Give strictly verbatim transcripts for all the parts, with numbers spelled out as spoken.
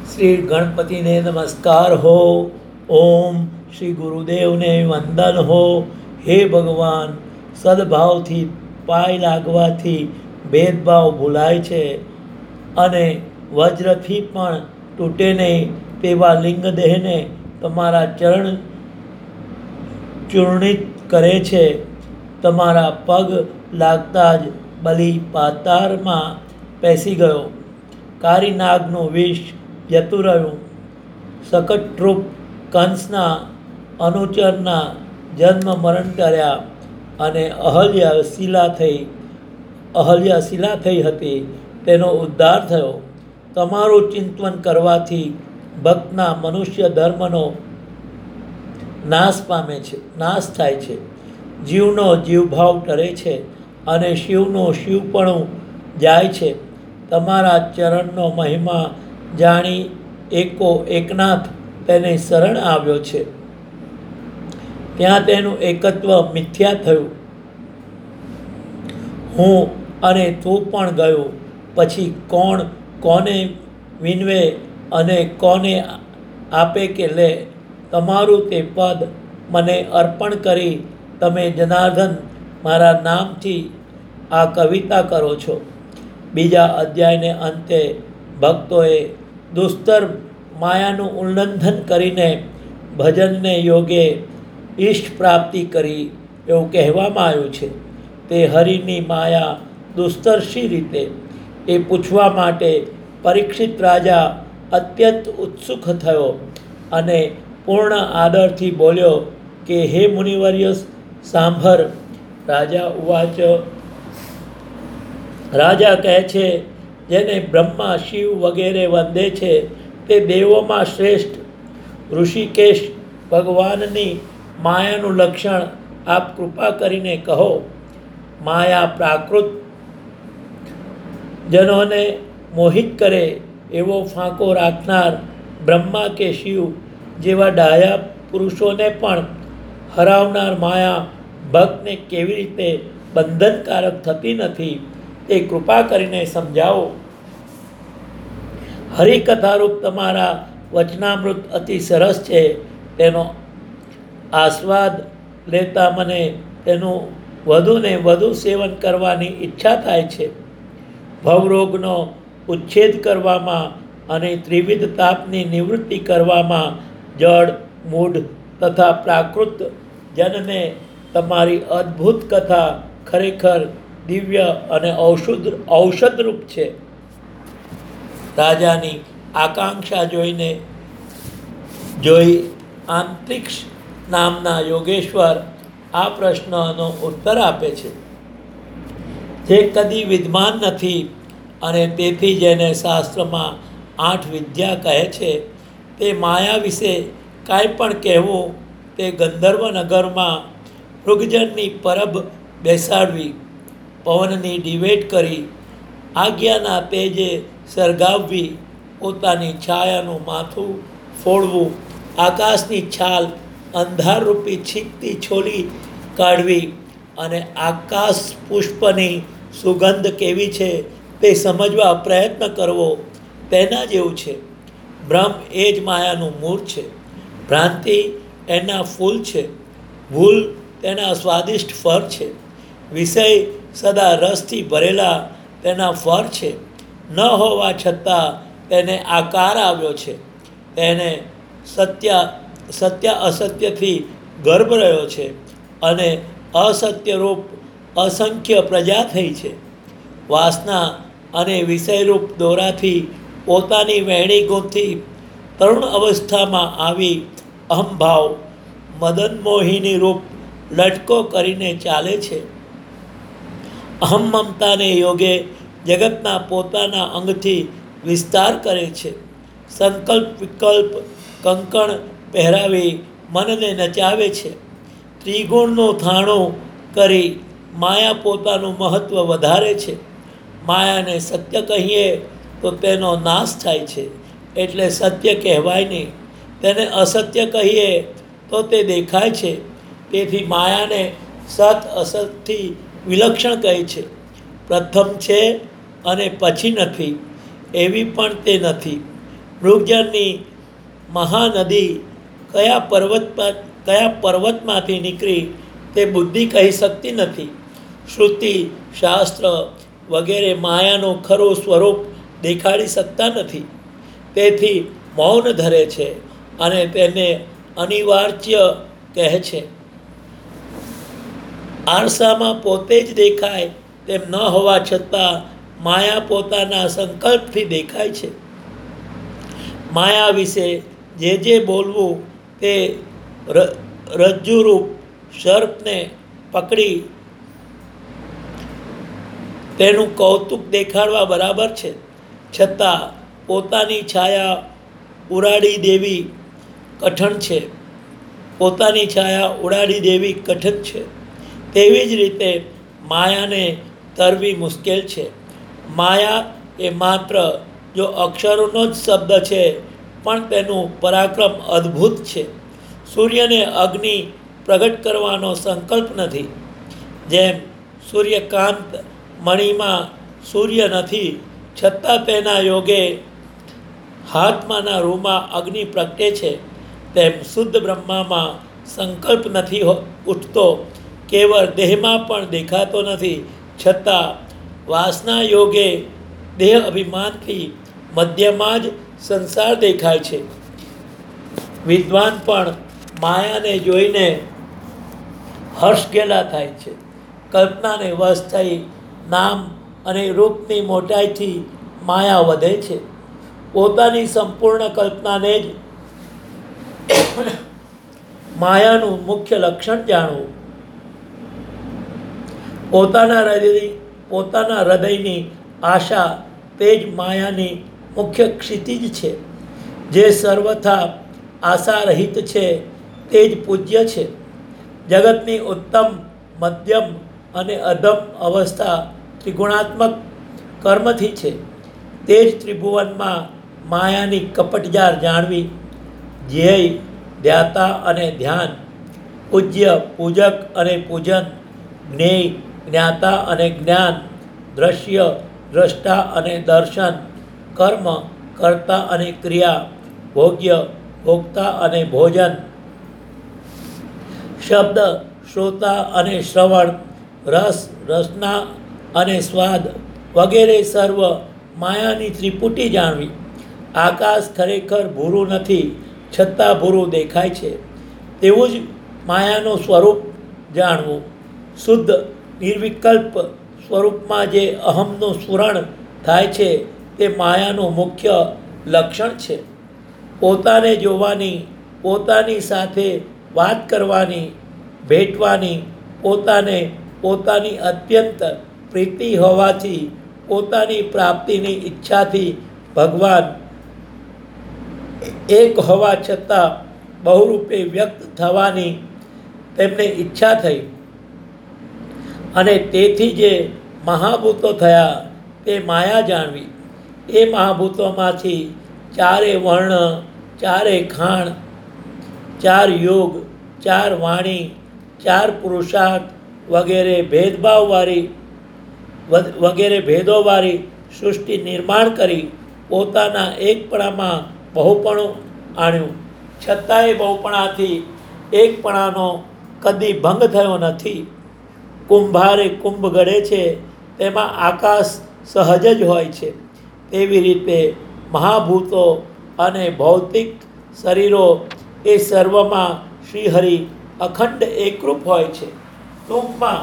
શ્રી ગણપતિને નમસ્કાર હો. ઓમ શ્રી ગુરુદેવને વંદન હો. હે ભગવાન, સદભાવથી પાય લાગવાથી ભેદભાવ ભૂલાય છે અને વજ્રથી પણ તૂટે નહીં તેવા લિંગદેહને તમારા ચરણ ચૂર્ણિત કરે છે. તમારા પગ લાગતા જ બલી પાતાળમાં પેસી ગયો. કાળી નાગનું વિષ જતું રહ્યું. શકટરૂપ કંસના અનુચરના જન્મ મરણ કર્યા અને અહલ્યા શિલા થઈ અહલ્યા શિલા થઈ હતી, તેનો ઉદ્ધાર થયો. તમારું ચિંતન કરવાથી ભક્તના મનુષ્ય ધર્મનો નાશ પામે છે નાશ થાય છે. જીવનો જીવભાવ ટરે છે અને શિવનું શિવપણું જાય છે. તમારા ચરણનો મહિમા જાણી એકો એકનાથ તેને શરણ આવ્યો છે. ત્યાં તેનું એકત્વ મિથ્યા થયું. હું અને તું પણ ગયું પછી કોણ કોને વિનવે અને કોને આપે કે લે. તમારું તે પદ મને અર્પણ કરી તમે જનાર્દન મારા નામથી આ કવિતા કરો છો. બીજા અધ્યાયને અંતે ભક્તોએ દુસ્તર માયાનું ઉલ્લંઘન કરીને ભજનને યોગે ઈષ્ટ પ્રાપ્તિ કરી એવું કહેવામાં આવ્યું છે. તે હરિની માયા દુસ્તર શી રીતે, એ પૂછવા માટે પરીક્ષિત રાજા અત્યંત ઉત્સુક થયો અને પૂર્ણ આદરથી બોલ્યો કે હે મુનિવર્ય સાંભર. રાજા ઉવાચ. રાજા કહે છે, જેને બ્રહ્મા શિવ વગેરે વંદે છે તે દેવોમાં શ્રેષ્ઠ ઋષિકેશ, ભગવાનની માયાનું લક્ષણ આપ કૃપા કરીને કહો. માયા પ્રાકૃત જનોને મોહિત કરે એવો ફાંકો રાખનાર બ્રહ્મા કે શિવ જેવા ડાયા પુરુષોને પણ હરાવનાર માયા ભક્તને કેવી રીતે બંધનકારક થતી નથી તે કૃપા કરીને સમજાવો. હરિકથારૂપ તમારા વચનામૃત અતિ સરસ છે. તેનો આસ્વાદ લેતા મને તેનું વધુને વધુ સેવન કરવાની ઈચ્છા થાય છે. ભવરોગનો ઉચ્છેદ કરવામાં અને ત્રિવિધ તાપની નિવૃત્તિ કરવામાં જડ મૂઢ તથા પ્રાકૃત જનને તમારી અદ્ભુત કથા ખરેખર દિવ્ય અને ઔષધ ઔષધરૂપ છે. રાજાની આકાંક્ષા જોઈને જોઈ આંતરિક્ષ નામના યોગેશ્વર આ પ્રશ્નનો ઉત્તર આપે છે. જે કદી વિદ્વાન નથી અને તેથી જેને શાસ્ત્રમાં આઠ વિદ્યા કહે છે તે માયા વિશે કાંઈ પણ કહેવું તે ગંધર્વનગરમાં મૃગજળની પરબ બેસાડવી, પવનની ડિબેટ કરી, આજ્ઞાના તેજે સળગાવવી, પોતાની છાયાનું માથું ફોડવું, આકાશની છાલ અંધારરૂપી છીકતી છોલી કાઢવી અને આકાશ પુષ્પની સુગંધ કેવી છે તે સમજવા પ્રયત્ન કરવો, તેના જેવું છે. બ્રહ્મ એ જ માયાનું મૂળ છે. ભ્રાંતિ એના ફૂલ છે. ભૂલ તેના સ્વાદિષ્ટ ફળ છે. વિષય સદા રસથી ભરેલા તેના ફળ છે. ન હોવા છતાં તેને આકાર આવ્યો છે. તેને સત્ય સત્ય અસત્યથી ગર્ભ રહ્યો છે અને અસત્યરૂપ અસંખ્ય પ્રજા થઈ છે. વાસના અને વિષયરૂપ દોરાથી પોતાની વહેણી ગૂંથી તરુણ અવસ્થામાં આવી અહંભાવ મદનમોહિની રૂપ લટકો કરીને ચાલે છે. અહમ મમતાને યોગે જગતના પોતાના અંગથી વિસ્તાર કરે છે. સંકલ્પ વિકલ્પ કંકણ પહેરાવી મનને નચાવે છે. ત્રિગુણનું થાણું કરી માયા પોતાનું મહત્ત્વ વધારે છે. માયાને સત્ય કહીએ તો તેનો નાશ થાય છે, એટલે સત્ય કહેવાય નહીં. તેને અસત્ય કહીએ તો તે દેખાય છે. તેથી માયાને સત અસતથી વિલક્ષણ કહે છે. પ્રથમ છે અને પછી નથી એવી પણ તે નથી. મૃગજળની મહાનદી કયા પર્વત કયા પર્વતમાંથી નીકળી તે બુદ્ધિ કહી શકતી નથી. શ્રુતિ શાસ્ત્ર વગેરે માયાનું ખરું સ્વરૂપ દેખાડી શકતા નથી. તેથી મૌન ધરે છે અને તેને અનિવાર્ય કહે છે. આરસામાં પોતે જ દેખાય તેમ ન હોવા છતાં માયા પોતાના સંકલ્પથી દેખાય છે. માયા વિશે જે જે બોલવું તે રજ્જુરૂપ સર્પને પકડી તેનું કૌતુક દેખાડવા બરાબર છે. છતાં પોતાની છાયા ઉડાડી દેવી કઠણ છે પોતાની છાયા ઉડાડી દેવી કઠણ છે. તેવી જ રીતે માયાને તરવી મુશ્કેલ છે. માયા એ માત્ર જો અક્ષરોનો જ શબ્દ છે, પણ તેનું પરાક્રમ અદ્ભુત છે. સૂર્યને અગ્નિ પ્રગટ કરવાનો સંકલ્પ નથી. જેમ સૂર્યકાંત મણિમાં સૂર્ય નથી, છતાં તેના યોગે હાથમાંના રૂમાં અગ્નિ પ્રગટે છે. તેમ શુદ્ધ બ્રહ્મામાં સંકલ્પ નથી ઉઠતો, કેવળ દેહમાં પણ દેખાતો નથી, છતાં વાસના યોગે દેહ અભિમાનથી મધ્યમાં જ સંસાર દેખાય છે. વિદ્વાન પણ માયાને જોઈને હર્ષગેલા થાય છે. કલ્પનાને વશ થઈ નામ અને રૂપની મોટાઈથી માયા વધે છે. પોતાની સંપૂર્ણ કલ્પનાને જ માયાનું મુખ્ય લક્ષણ જાણવું. પોતાના હૃદય પોતાના હૃદયની આશા તે જ માયાની મુખ્ય ક્ષિતિજ છે. જે સર્વથા આશારહિત છે તે જ પૂજ્ય છે. જગતની ઉત્તમ મધ્યમ અને અધમ અવસ્થા ત્રિગુણાત્મક કર્મથી છે. તે જ ત્રિભુવનમાં માયાની કપટજાર જાણવી. ધ્યેય ધ્યાતા અને ધ્યાન, પૂજ્ય પૂજક અને પૂજન, જ્ઞેય જ્ઞાતા અને જ્ઞાન, દ્રશ્ય દ્રષ્ટા અને દર્શન, કર્મ કર્તા અને ક્રિયા, ભોગ્ય ભોગતા અને ભોજન, શબ્દ શ્રોતા અને શ્રવણ, રસ રસના અને સ્વાદ વગેરે સર્વ માયાની ત્રિપુટી જાણવી. આકાશ ખરેખર ભૂરું નથી, છતાં ભૂરું દેખાય છે. તેવું જ માયાનું સ્વરૂપ જાણવું. શુદ્ધ નિર્વિકલ્પ સ્વરૂપમાં જે અહમનું સ્ફુરણ થાય છે તે માયાનું મુખ્ય લક્ષણ છે. પોતાને જોવાની, પોતાની સાથે વાત કરવાની, ભેટવાની, પોતાને પોતાની અત્યંત પ્રીતિ હોવાથી, પોતાની પ્રાપ્તિની ઈચ્છાથી ભગવાન એક હોવા છતાં બહુરૂપે વ્યક્ત થવાની તેમને ઈચ્છા થઈ અને તેથી જે મહાભૂતો થયા તે માયા જાણવી. એ મહાભૂતોમાંથી ચારે વર્ણ, ચારે ખાણ, ચાર યોગ, ચાર વાણી, ચાર પુરુષાર્થ વગેરે ભેદભાવવાળી વગેરે ભેદોવાળી સૃષ્ટિ નિર્માણ કરી પોતાના એકપણામાં બહુપણું આણ્યું. છતાંય બહુપણાથી એકપણાનો કદી ભંગ થયો નથી. કુંભારે કુંભ ગળે છે તેમાં આકાશ સહજ જ હોય છે. તેવી રીતે મહાભૂતો અને ભૌતિક શરીરો એ સર્વમાં શ્રીહરિ અખંડ એકરૂપ હોય છે. ટૂંકમાં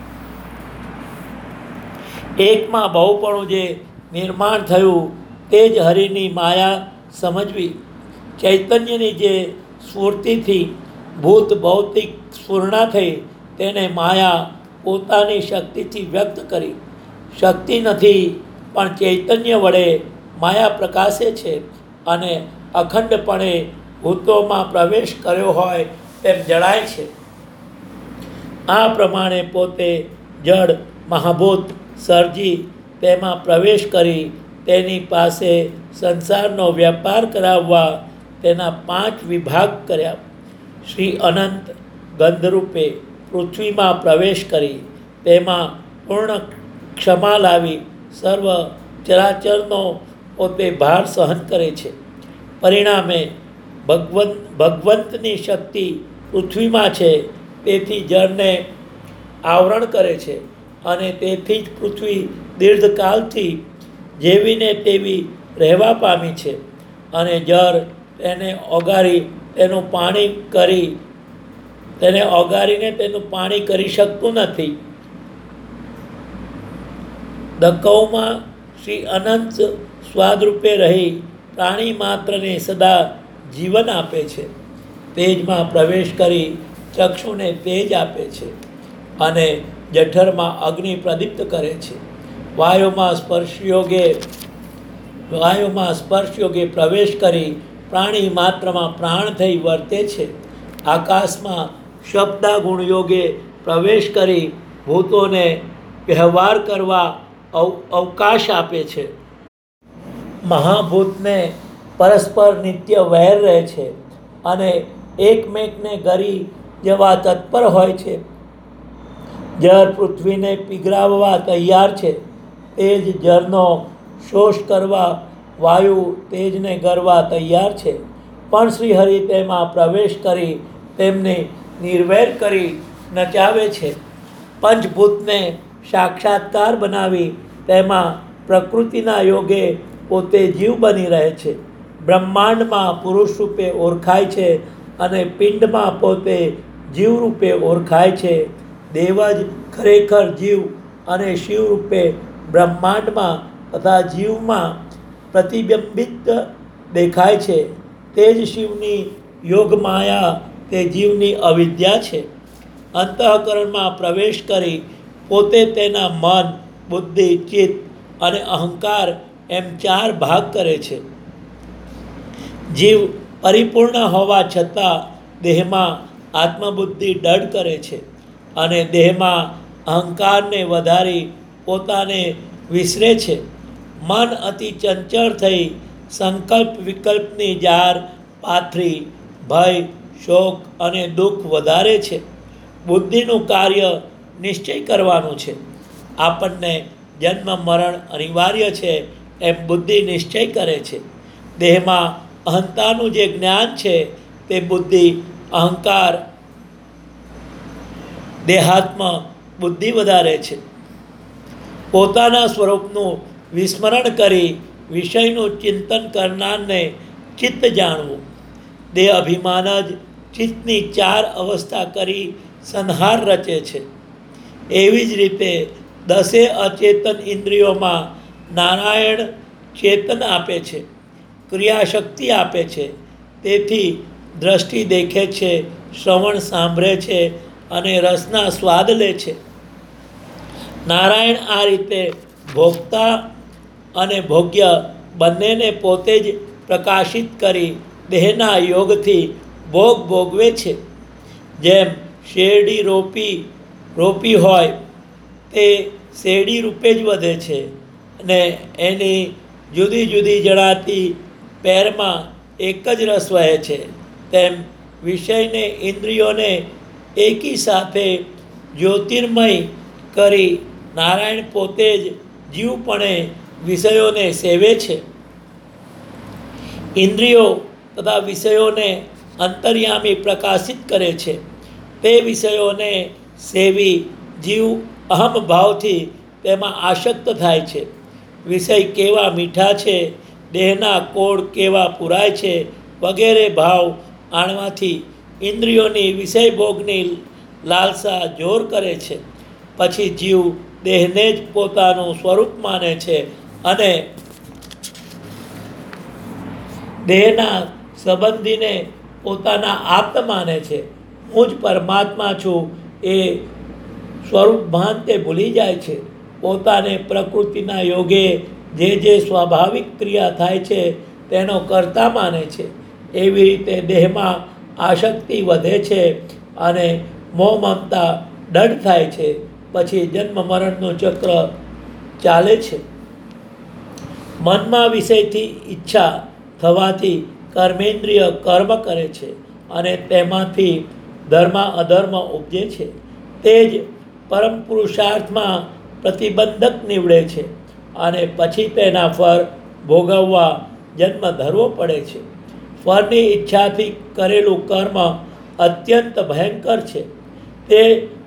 એકમાં બહુપણું જે નિર્માણ થયું તે જ હરિની માયા સમજવી. ચૈતન્યની જે સ્ફૂર્તિથી ભૂત ભૌતિક સ્ફૂર્ણા થઈ તેને માયા પોતાની શક્તિથી વ્યક્ત કરી. શક્તિ નથી પણ ચૈતન્ય વડે માયા પ્રકાશે છે અને અખંડપણે ભૂતોમાં પ્રવેશ કર્યો હોય તેમ જણાય છે. આ પ્રમાણે પોતે જડ મહાભૂત સર્જી તેમાં પ્રવેશ કરી તેની પાસે સંસારનો વેપાર કરાવવા તેના પાંચ વિભાગ કર્યા. શ્રી અનંત ગંધરૂપે પૃથ્વીમાં પ્રવેશ કરી તેમાં પૂર્ણ ક્ષમા લાવી સર્વ ચરાચરનો પોતે ભાર સહન કરે છે. પરિણામે ભગવંત ભગવંતની શક્તિ પૃથ્વીમાં છે, તેથી જળને આવરણ કરે છે અને તેથી જ પૃથ્વી દીર્ઘકાલથી જેવીને તેવી રહેવા પામી છે અને જળ તેને ઓગાળી તેનું પાણી કરી તેને ઓગાળીને તેનું પાણી કરી શકતું નથી. દકૌમાં શ્રી અનંત સ્વાદરૂપે રહી પ્રાણી માત્રને સદા જીવન આપે છે. તેજમાં પ્રવેશ કરી ચક્ષુને તેજ આપે છે અને જઠરમાં અગ્નિ પ્રદીપ્ત કરે છે. વાયુમાં સ્પર્શયોગે વાયુમાં સ્પર્શયોગે પ્રવેશ કરી પ્રાણી માત્રમાં પ્રાણ થઈ વર્તે છે. આકાશમાં શબ્દાગુણ યોગે પ્રવેશ કરી ભૂતોને વ્યવહાર કરવા અવકાશ આપે છે. મહાભૂતને પરસ્પર નિત્ય વૈર રહે છે અને એકમેકને ગરી જવા તત્પર હોય છે. જળ પૃથ્વીને પીગળાવવા તૈયાર છે, તે જ જળનો શોષ કરવા વાયુ તેજને ગરવા તૈયાર છે. પણ શ્રીહરિ તેમાં પ્રવેશ કરી તેમને નિર્વૈર કરી નચાવે છે. પંચભૂતને સાક્ષાત્કાર બનાવી તેમાં પ્રકૃતિના યોગે પોતે જીવ બની રહે છે. બ્રહ્માંડમાં પુરુષ રૂપે ઓળખાય છે અને પિંડમાં પોતે જીવ રૂપે ઓળખાય છે. દેવ જ ખરેખર જીવ અને શિવ રૂપે બ્રહ્માંડમાં તથા જીવમાં પ્રતિબિંબિત દેખાય છે. તે જ શિવની યોગમાયા તે જીવની અવિદ્યા છે. અંતઃકરણમાં પ્રવેશ કરી પોતે તેના મન, બુદ્ધિ, ચિત્ત અને અહંકાર એમ ચાર ભાગ કરે છે. જીવ પરિપૂર્ણ હોવા છતાં દેહમાં આત્મબુદ્ધિ દઢ કરે છે અને દેહમાં અહંકારને વધારી પોતાને વિસરે છે. મન અતિ ચંચળ થઈ સંકલ્પ વિકલ્પની જાર પાથરી ભય, શોક અને દુઃખ વધારે છે. બુદ્ધિનું કાર્ય નિશ્ચય કરવાનું છે. આપણને જન્મ મરણ અનિવાર્ય છે એમ બુદ્ધિ નિશ્ચય કરે છે. દેહમાં અહંતાનું જે જ્ઞાન છે તે બુદ્ધિ અહંકાર દેહાત્મ બુદ્ધિ વધારે છે. પોતાના સ્વરૂપનું વિસ્મરણ કરી વિષયનું ચિંતન કરનારને ચિત્ત જાણવું. દેહ અભિમાન જ ચિત્તની ચાર અવસ્થા કરી સંહાર રચે છે. એવી જ રીતે દસે અચેતન ઇન્દ્રિયોમાં નારાયણ ચેતન આપે છે, ક્રિયાશક્તિ આપે છે. તેથી દ્રષ્ટિ દેખે છે, શ્રવણ સાંભળે છે અને રસના સ્વાદ લે છે. નારાયણ આ રીતે ભોગતા અને ભોગ્ય બંનેને પોતે જ પ્રકાશિત કરી દેહના યોગથી ભોગ ભોગવે છે. જેમ શેરડી રોપી રોપી હોય તે શેરડી રૂપે જ વધે છે અને એની જુદી જુદી જણાતી પેરમાં એક જ રસ વહે છે, તેમ વિષયને ઇન્દ્રિયોને એકી સાથે જ્યોતિર્મય કરી નારાયણ પોતે જ જીવપણે વિષયોને સેવે છે. ઇન્દ્રિયો તથા વિષયોને અંતર્યામી પ્રકાશિત કરે છે. તે વિષયોને સેવી જીવ અહમ ભાવથી તેમાં આસક્ત થાય છે. વિષય કેવા મીઠા છે, દેહના કોળ કેવા પુરાય છે વગેરે ભાવ આણવાથી ઇન્દ્રિયોની વિષય ભોગની લાલસા જોર કરે છે. પછી જીવ દેહને જ પોતાનું સ્વરૂપ માને છે અને દેહના સંબંધીને પોતાના આપ્ત માને છે. હું જ પરમાત્મા છું એ સ્વરૂપ ભાન તે ભૂલી જાય છે. પોતાને પ્રકૃતિના યોગે જે જે સ્વાભાવિક ક્રિયા થાય છે તેનો કર્તા માને છે. એવી રીતે દેહમાં આસક્તિ વધે છે અને મોહ મમતા દઢ થાય છે. પછી જન્મ મરણનું ચક્ર ચાલે છે. મનમાં વિષયથી ઈચ્છા થવાથી કર્મેન્દ્રિય કર્મ કરે છે અને તેમાંથી ધર્મ અધર્મ ઉપજે છે. તે જ પરમ પુરુષાર્થમાં પ્રતિબંધક નીવડે છે અને પછી તેના ફળ ભોગવવા જન્મ ધરવો પડે છે. ફળની ઈચ્છાથી કરેલું કર્મ અત્યંત ભયંકર છે. તે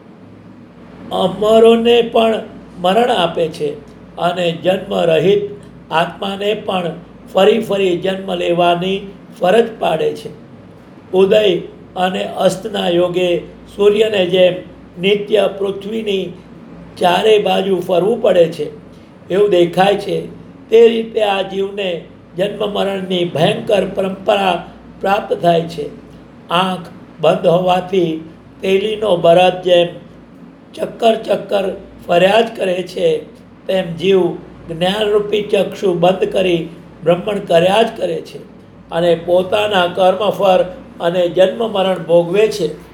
અમરોને પણ મરણ આપે છે અને જન્મરહિત આત્માને પણ ફરી ફરી જન્મ લેવાની ફરજ પાડે છે. ઉદય અને અસ્તના યોગે સૂર્યને જેમ નિત્ય પૃથ્વીની ચારે બાજુ ફરવું પડે છે એવું દેખાય છે, તે રીતે આ જીવને જન્મ મરણની ભયંકર પરંપરા પ્રાપ્ત થાય છે. આંખ બંધ હોવાથી તેલીનો બરદ જેમ ચક્કર ચક્કર ફર્યા જ કરે છે, તેમ જીવ જ્ઞાનરૂપી ચક્ષુ બંધ કરી ભ્રમણ કર્યા જ કરે છે અને પોતાના કર્મફળ અને જન્મ મરણ ભોગવે છે.